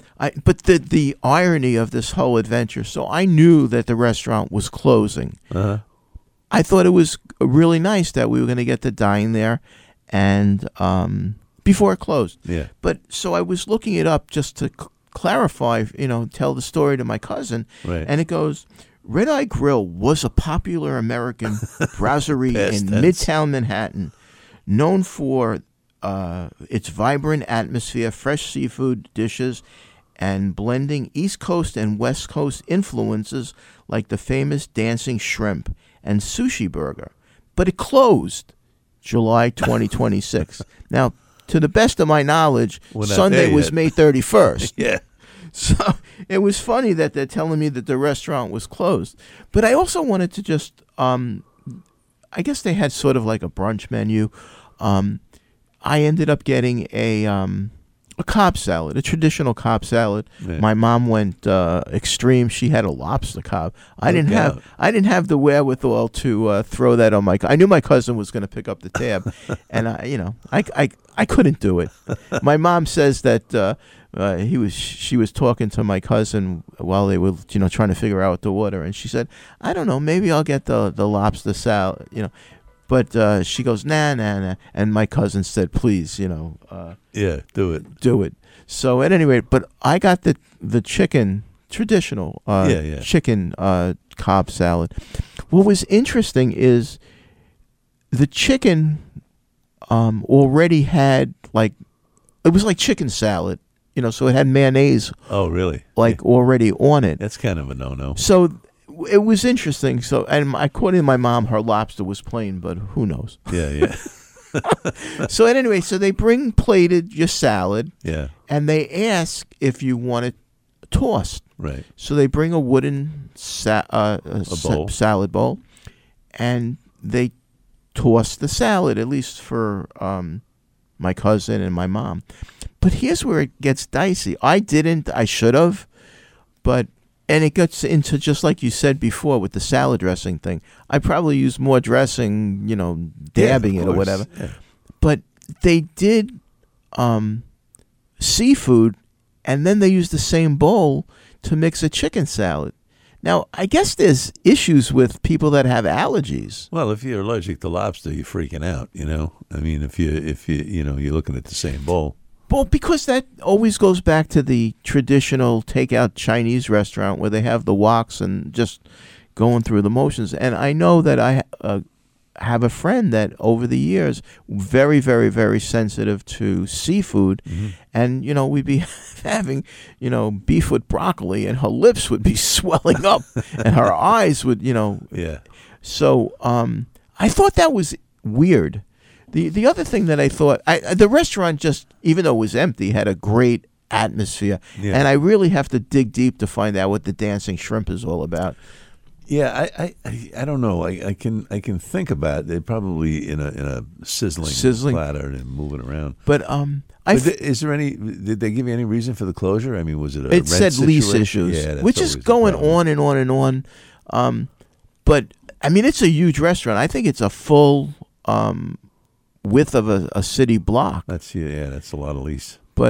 the irony of this whole adventure. So I knew that the restaurant was closing. Uh-huh. I thought it was really nice that we were going to get to dine there, and before it closed. Yeah. But so I was looking it up just to clarify, tell the story to my cousin. Right. And it goes, Red Eye Grill was a popular American brasserie in tense. Midtown Manhattan, known for its vibrant atmosphere, fresh seafood dishes, and blending East Coast and West Coast influences like the famous dancing shrimp and sushi burger. But it closed July 2026. Now, to the best of my knowledge, Sunday was May 31st. Yeah. So it was funny that they're telling me that the restaurant was closed. But I also wanted to just, I guess they had sort of like a brunch menu. I ended up getting a Cobb salad, a traditional Cobb salad. Yeah. My mom went extreme. She had a lobster Cobb. I didn't have the wherewithal to throw that on my. I knew my cousin was going to pick up the tab, and I couldn't do it. My mom says that she was talking to my cousin while they were trying to figure out the order, and she said, "I don't know, maybe I'll get the lobster salad." But she goes, nah. And my cousin said, "Please, yeah, do it. Do it." So at any rate, but I got the chicken, traditional chicken Cobb salad. What was interesting is the chicken already had it was like chicken salad, so it had mayonnaise. Oh, really? Already on it. That's kind of a no-no. So it was interesting. So, and according to my mom, her lobster was plain, but who knows? Yeah. So anyway, so they bring plated your salad, Yeah. and they ask if you want it tossed. Right. So they bring a wooden bowl. salad bowl, and they toss the salad, at least for my cousin and my mom. But here's where it gets dicey. I didn't. I should have. And it gets into, just like you said before with the salad dressing thing. I probably used more dressing, dabbing of it or course. whatever. Yeah. But they did seafood, and then they used the same bowl to mix a chicken salad. Now, I guess there's issues with people that have allergies. Well, if you're allergic to lobster, you're freaking out. I mean, if you're looking at the same bowl. Well, because that always goes back to the traditional takeout Chinese restaurant where they have the woks and just going through the motions. And I know that I have a friend that over the years, very, very, very sensitive to seafood. Mm-hmm. And, we'd be having, beef with broccoli, and her lips would be swelling up and her eyes would, Yeah. So I thought that was weird. The other thing that I thought, the restaurant just, even though it was empty, had a great atmosphere. Yeah. And I really have to dig deep to find out what the dancing shrimp is all about. Yeah, I don't know. I can think about it. They're probably in a sizzling platter and moving around. But is there any? Did they give you any reason for the closure? I mean, was it a it rent said lease situation? issues, Yeah, that's which is always the going problem. on and on and on. But I mean, it's a huge restaurant. I think it's a full width of a city block. That's that's a lot of lease. But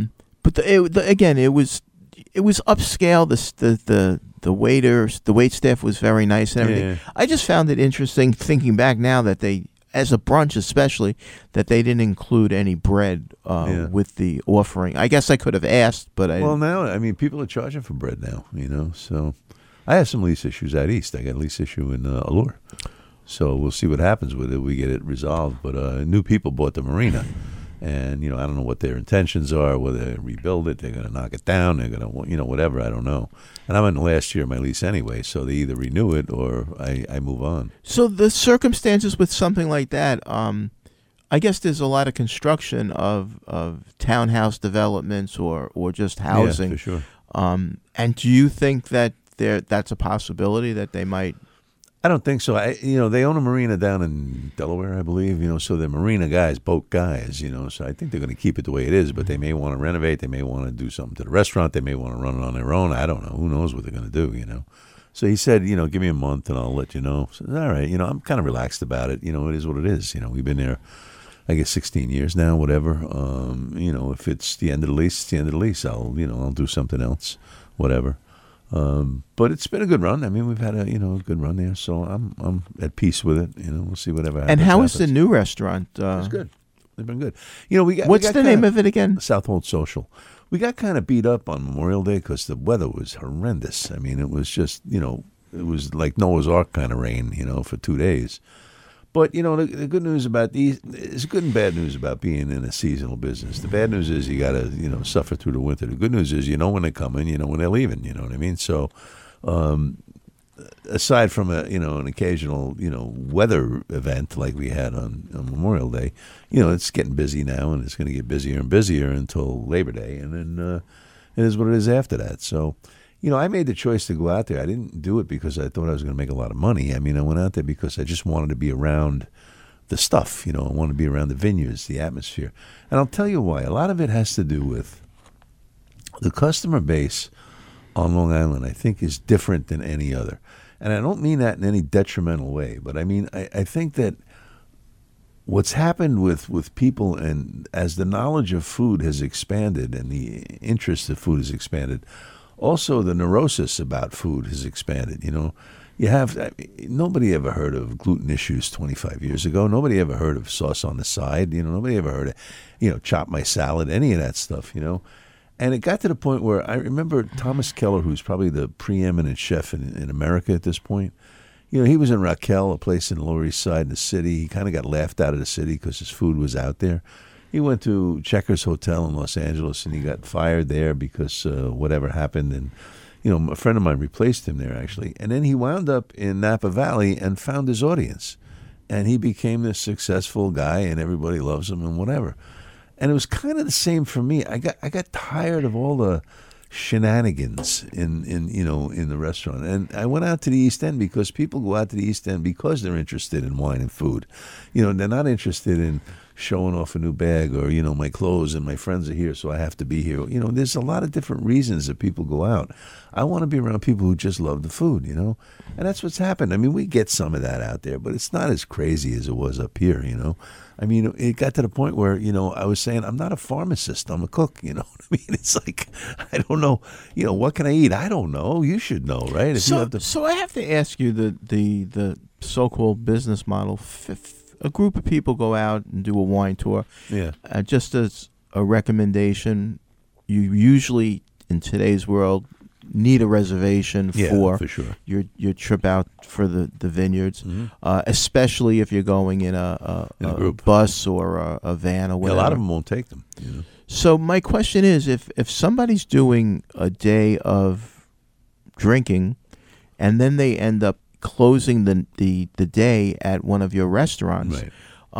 again, it was upscale. The waiters, the wait staff was very nice and everything. Yeah. I just found it interesting thinking back now that they, as a brunch especially, that they didn't include any bread with the offering. I guess I could have asked, but I Well, now I mean, people are charging for bread now. So I have some lease issues out east. I got a lease issue in Allure. So we'll see what happens with it. We get it resolved. But new people bought the marina. And, I don't know what their intentions are, whether they rebuild it, they're going to knock it down, they're going to, whatever, I don't know. And I'm in the last year of my lease anyway, so they either renew it or I move on. So the circumstances with something like that, I guess there's a lot of construction of townhouse developments or just housing. Yeah, for sure. And do you think that that's a possibility that they might? I don't think so. They own a marina down in Delaware, I believe. So they're marina guys, boat guys. So I think they're going to keep it the way it is. But they may want to renovate. They may want to do something to the restaurant. They may want to run it on their own. I don't know. Who knows what they're going to do? So he said, give me a month and I'll let you know. So, all right. I'm kind of relaxed about it. It is what it is. We've been there, I guess, 16 years now. Whatever. If it's the end of the lease, it's the end of the lease. I'll do something else. Whatever. But it's been a good run. I mean, we've had a good run there, so I'm at peace with it. We'll see whatever happens. And how is the new restaurant? It's good. They've been good. What's the name of it again? Southhold Social. We got kind of beat up on Memorial Day because the weather was horrendous. I mean, it was just it was like Noah's Ark kind of rain, for 2 days. But, the good news about there's good and bad news about being in a seasonal business. The bad news is you got to, suffer through the winter. The good news is when they're coming, when they're leaving, you know what I mean? So, aside from an occasional, weather event like we had on Memorial Day, it's getting busy now and it's going to get busier and busier until Labor Day. And then it is what it is after that. So, I made the choice to go out there. I didn't do it because I thought I was going to make a lot of money. I mean, I went out there because I just wanted to be around the stuff. I wanted to be around the vineyards, the atmosphere. And I'll tell you why. A lot of it has to do with the customer base on Long Island, I think, is different than any other. And I don't mean that in any detrimental way, but I mean, I think that what's happened with people, and as the knowledge of food has expanded and the interest of food has expanded, also the neurosis about food has expanded. Nobody ever heard of gluten issues 25 years ago. Nobody ever heard of sauce on the side. Nobody ever heard of, chop my salad, any of that stuff, And it got to the point where I remember Thomas Keller, who's probably the preeminent chef in America at this point. He was in Raquel, a place in the Lower East Side in the city. He kind of got laughed out of the city because his food was out there. He went to Checkers Hotel in Los Angeles, and he got fired there because whatever happened. And, a friend of mine replaced him there, actually. And then he wound up in Napa Valley and found his audience. and he became this successful guy, and everybody loves him and whatever. And it was kind of the same for me. I got tired of all the shenanigans in the restaurant, and I went out to the East End because people go out to the East End because they're interested in wine and food. They're not interested in showing off a new bag or my clothes and my friends are here, so I have to be here. There's a lot of different reasons that people go out. I want to be around people who just love the food, and that's what's happened. I mean, we get some of that out there, but it's not as crazy as it was up here. I mean, it got to the point where I was saying I'm not a pharmacist, I'm a cook. You know what I mean? It's like I don't know. What can I eat? I don't know. You should know, right? So I have to ask you the so-called business model. A group of people go out and do a wine tour. Yeah. Just as a recommendation, you usually in today's world need a reservation for sure. your trip out for the vineyards, especially if you're going in a group bus or a van or whatever. A lot of them won't take them. So my question is, if somebody's doing a day of drinking, and then they end up closing the day at one of your restaurants, right.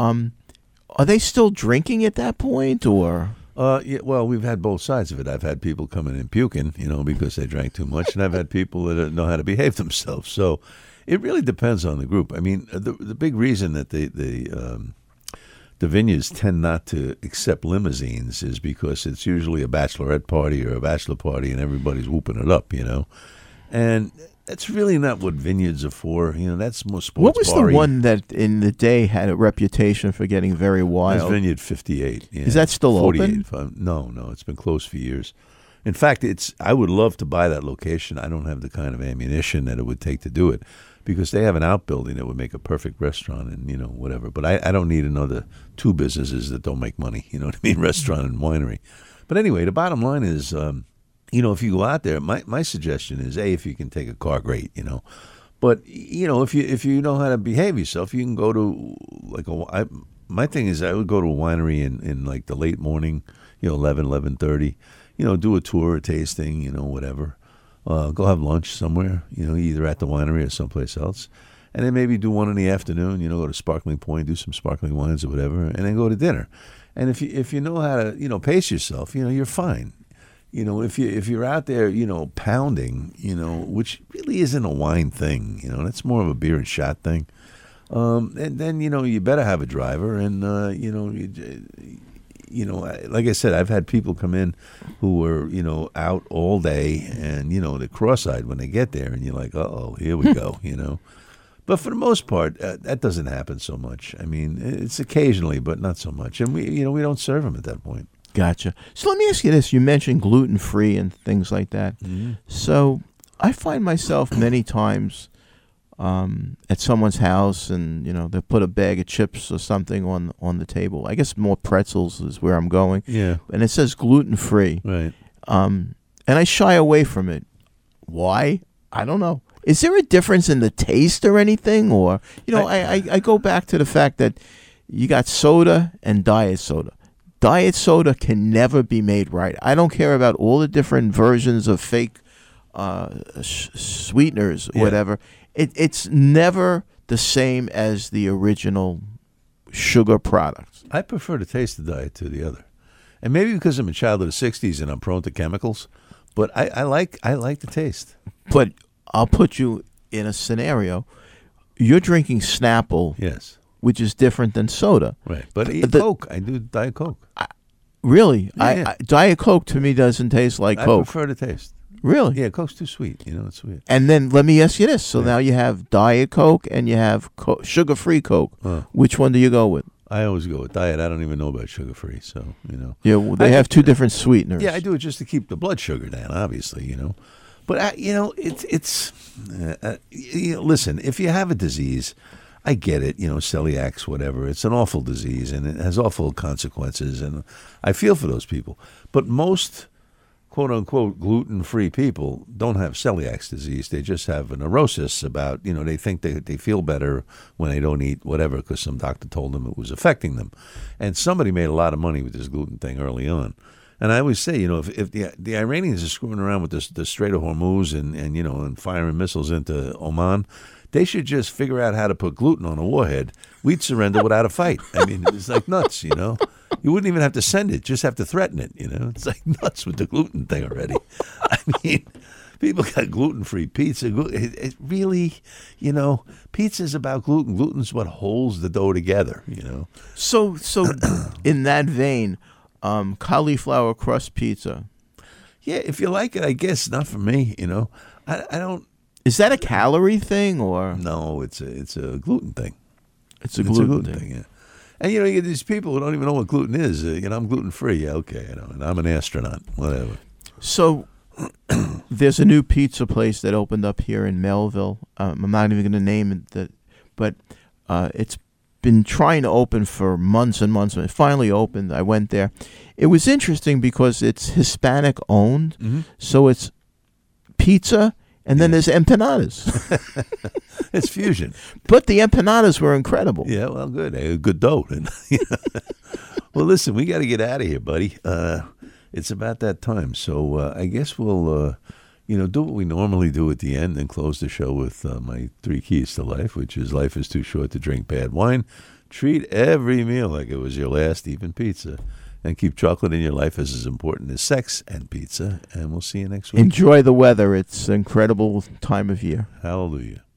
Are they still drinking at that point, or? Yeah, well, we've had both sides of it. I've had people coming in puking, because they drank too much, and I've had people that know how to behave themselves. So it really depends on the group. I mean, the big reason that the vineyards tend not to accept limousines is because it's usually a bachelorette party or a bachelor party, and everybody's whooping it up, and that's really not what vineyards are for. That's more sports. What was bar-y. the one that in the day had a reputation for getting very wild? That's Vineyard 58. Yeah. Is that still 48, open? No, it's been closed for years. In fact, I would love to buy that location. I don't have the kind of ammunition that it would take to do it because they have an outbuilding that would make a perfect restaurant and, whatever. But I don't need another two businesses that don't make money, you know what I mean, restaurant and winery. But anyway, the bottom line is, if you go out there, my suggestion is, if you can take a car, great, But, if you know how to behave yourself, you can go to, my thing is I would go to a winery in like the late morning, 11:30, do a tour, a tasting, whatever. Go have lunch somewhere, either at the winery or someplace else. And then maybe do one in the afternoon, go to Sparkling Point, do some sparkling wines or whatever, and then go to dinner. And if you know how to, pace yourself, you're fine. If you're out there, pounding, which really isn't a wine thing, that's more of a beer and shot thing. And then, you better have a driver. And, like I said, I've had people come in who were, out all day and, they're cross-eyed when they get there. And you're like, uh-oh, here we go, But for the most part, that doesn't happen so much. I mean, it's occasionally, but not so much. And we don't serve them at that point. Gotcha. So let me ask you this. You mentioned gluten-free and things like that. Mm-hmm. So I find myself many times at someone's house and, they put a bag of chips or something on the table. I guess more pretzels is where I'm going. Yeah. And it says gluten-free. Right. And I shy away from it. Why? I don't know. Is there a difference in the taste or anything? Or, I go back to the fact that you got soda and diet soda. Diet soda can never be made right. I don't care about all the different versions of fake sweeteners, or whatever. It's never the same as the original sugar products. I prefer to taste the diet to the other. And maybe because I'm a child of the 60s and I'm prone to chemicals, but I like the taste. But I'll put you in a scenario. You're drinking Snapple. Yes. Which is different than soda. Right. But Coke. I do Diet Coke. Really? Yeah. Diet Coke to me doesn't taste like Coke. I prefer the taste. Really? Yeah, Coke's too sweet. It's sweet. And then let me ask you this. So now you have Diet Coke and you have sugar-free Coke. Which one do you go with? I always go with Diet. I don't even know about sugar-free, so, Yeah, well, they have two different sweeteners. Yeah, I do it just to keep the blood sugar down, obviously, But, listen, if you have a disease, I get it, celiacs, whatever. It's an awful disease, and it has awful consequences, and I feel for those people. But most, quote-unquote, gluten-free people don't have celiac disease. They just have a neurosis about, they think they feel better when they don't eat whatever because some doctor told them it was affecting them. And somebody made a lot of money with this gluten thing early on. And I always say, if the Iranians are screwing around with the Strait of Hormuz and firing missiles into Oman, They should just figure out how to put gluten on a warhead. We'd surrender without a fight. I mean, it's like nuts, you know. You wouldn't even have to send it; just have to threaten it. You know, it's like nuts with the gluten thing already. I mean, people got gluten-free pizza. It really, you know, pizza's about gluten. Gluten's what holds the dough together. You know. So in that vein, cauliflower crust pizza. Yeah, if you like it, I guess. Not for me, you know. I don't. Is that a calorie thing or? No, it's a gluten thing. It's a gluten thing. Yeah. And you know, you get these people who don't even know what gluten is. You know, I'm gluten free. Yeah, okay, you know, and I'm an astronaut. Whatever. So there's a new pizza place that opened up here in Melville. I'm not even going to name it, but it's been trying to open for months and months. And it finally opened. I went there. It was interesting because it's Hispanic owned, so it's pizza. And then there's empanadas. It's fusion. But the empanadas were incredible. Yeah, well, good. Good dough. Well, listen, we got to get out of here, buddy. It's about that time. So I guess we'll, do what we normally do at the end and close the show with my 3 keys to life, which is life is too short to drink bad wine. Treat every meal like it was your last, even pizza. And keep chocolate in your life as important as sex and pizza. And we'll see you next week. Enjoy the weather. It's an incredible time of year. Hallelujah.